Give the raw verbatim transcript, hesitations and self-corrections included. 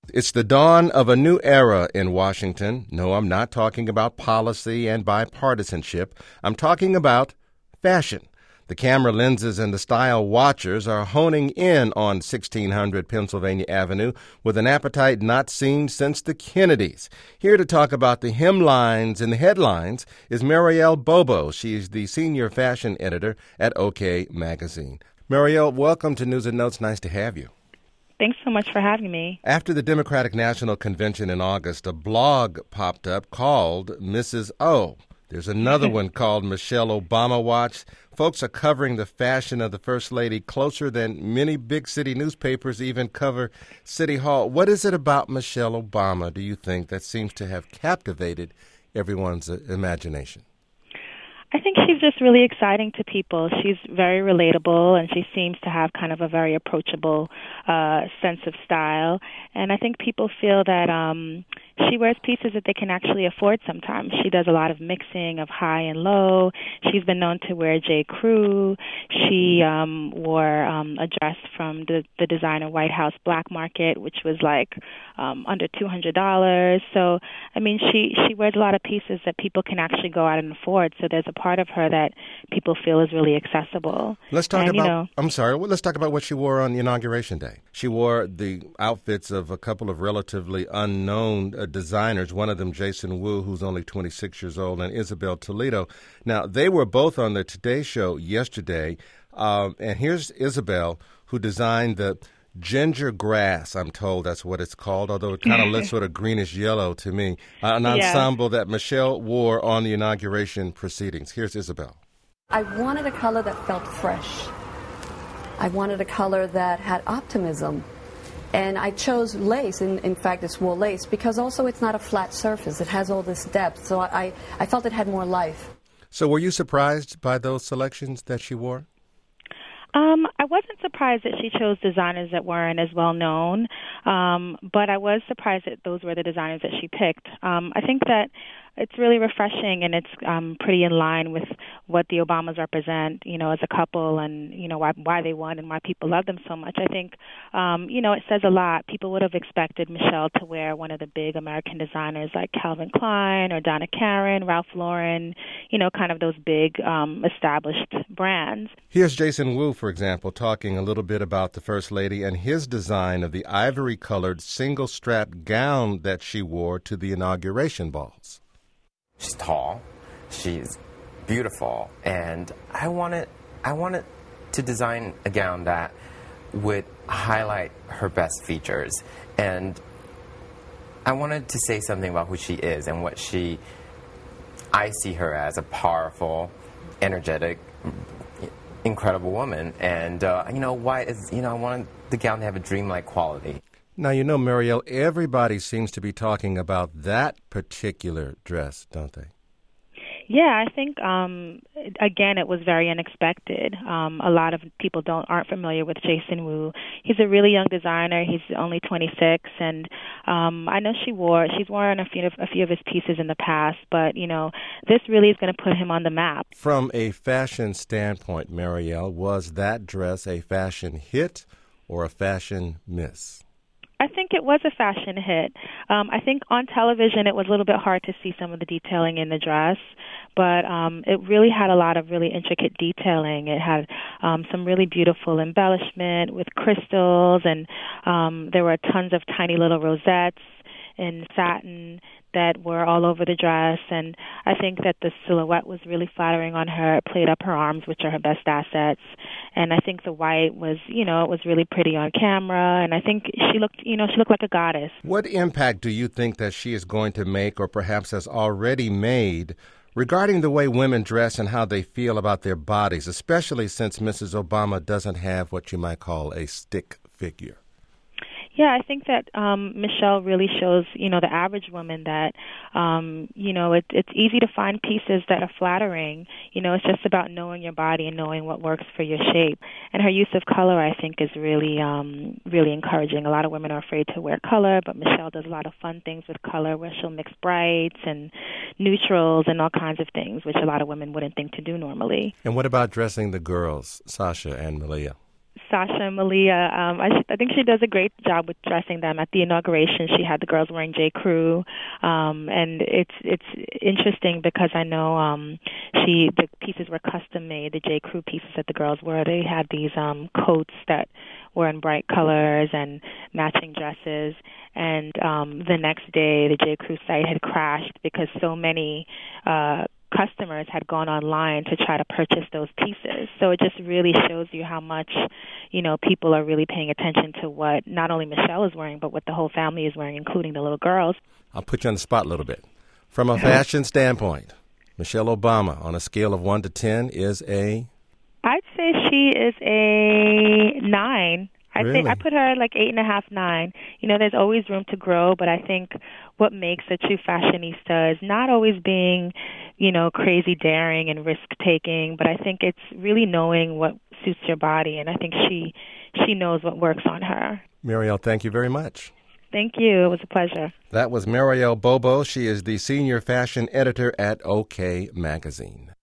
It's the dawn of a new era in Washington. No, I'm not talking about policy and bipartisanship. I'm talking about fashion. The camera lenses and the style watchers are honing in on sixteen hundred Pennsylvania Avenue with an appetite not seen since the Kennedys. Here to talk about the hemlines and the headlines is Marielle Bobo. She's the senior fashion editor at OK Magazine. Marielle, welcome to News and Notes. Nice to have you. Thanks so much for having me. After the Democratic National Convention in August, a blog popped up called Missus O. There's another one called Michelle Obama Watch. Folks are covering the fashion of the First Lady closer than many big city newspapers even cover City Hall. What is it about Michelle Obama, do you think, that seems to have captivated everyone's imagination? I think she's just really exciting to people. She's very relatable, and she seems to have kind of a very approachable uh, sense of style. And I think people feel that um, she wears pieces that they can actually afford sometimes. She does a lot of mixing of high and low. She's been known to wear J. Crew. She um, wore um, a dress from the, the designer White House Black Market, which was like um, under two hundred dollars. So, I mean, she, she wears a lot of pieces that people can actually go out and afford. So there's a part of her that people feel is really accessible. Let's talk and, about, you know, I'm sorry, well, let's talk about what she wore on Inauguration Day. She wore the outfits of a couple of relatively unknown uh, designers, one of them Jason Wu, who's only twenty-six years old, and Isabel Toledo. Now, they were both on the Today Show yesterday, um, and here's Isabel, who designed the ginger grass, I'm told that's what it's called, although it kind of looks sort of greenish yellow to me, uh, an ensemble yeah. that Michelle wore on the inauguration proceedings. Here's Isabel. I wanted a color that felt fresh. I wanted a color that had optimism. And I chose lace, in, in fact it's wool lace, because also it's not a flat surface. It has all this depth, so I, I felt it had more life. So were you surprised by those selections that she wore? Um, I wasn't surprised that she chose designers that weren't as well known, um, but I was surprised that those were the designers that she picked. Um, I think that it's really refreshing, and it's um, pretty in line with what the Obamas represent, you know, as a couple, and you know why why they won and why people love them so much. I think, um, you know, it says a lot. People would have expected Michelle to wear one of the big American designers like Calvin Klein or Donna Karan, Ralph Lauren, you know, kind of those big um, established brands. Here's Jason Wu, for example, talking a little bit about the First Lady and his design of the ivory-colored single-strap gown that she wore to the inauguration balls. She's tall, she's beautiful, and I wanted, I wanted to design a gown that would highlight her best features, and I wanted to say something about who she is and what she, I see her as a powerful, energetic, incredible woman, and uh, you know, why is, you know, I wanted the gown to have a dreamlike quality. Now, you know, Marielle, everybody seems to be talking about that particular dress, don't they? Yeah, I think, um, again, it was very unexpected. Um, a lot of people don't aren't familiar with Jason Wu. He's a really young designer. He's only twenty-six, and um, I know she wore, she's worn a few, of, a few of his pieces in the past, but, you know, this really is going to put him on the map. From a fashion standpoint, Marielle, was that dress a fashion hit or a fashion miss? I think it was a fashion hit. Um, I think on television it was a little bit hard to see some of the detailing in the dress, but um, it really had a lot of really intricate detailing. It had um, some really beautiful embellishment with crystals, and um, there were tons of tiny little rosettes in satin that were all over the dress, and I think that the silhouette was really flattering on her. It played up her arms, which are her best assets, and I think the white was, you know, it was really pretty on camera, and I think she looked, you know, she looked like a goddess. What impact do you think that she is going to make, or perhaps has already made, regarding the way women dress and how they feel about their bodies, especially since Missus Obama doesn't have what you might call a stick figure? Yeah, I think that um, Michelle really shows, you know, the average woman that, um, you know, it, it's easy to find pieces that are flattering. You know, it's just about knowing your body and knowing what works for your shape. And her use of color, I think, is really, um, really encouraging. A lot of women are afraid to wear color, but Michelle does a lot of fun things with color where she'll mix brights and neutrals and all kinds of things, which a lot of women wouldn't think to do normally. And what about dressing the girls, Sasha and Malia? Sasha and Malia. Um, I, I think she does a great job with dressing them. At the inauguration, she had the girls wearing J. Crew, um, and it's it's interesting because I know um, she the pieces were custom made. The J. Crew pieces that the girls wore, they had these um, coats that were in bright colors and matching dresses. And um, the next day, the J. Crew site had crashed because so many uh, customers had gone online to try to purchase those pieces. So it just really shows you how much, you know, people are really paying attention to what not only Michelle is wearing, but what the whole family is wearing, including the little girls. I'll put you on the spot a little bit. From a fashion standpoint, Michelle Obama, on a scale of one to ten, is a? I'd say she is a nine. I Really? think I put her like eight and a half, nine. You know, there's always room to grow, but I think what makes a true fashionista is not always being, you know, crazy daring and risk taking, but I think it's really knowing what suits your body, and I think she she knows what works on her. Marielle, thank you very much. Thank you. It was a pleasure. That was Marielle Bobo. She is the senior fashion editor at OK Magazine.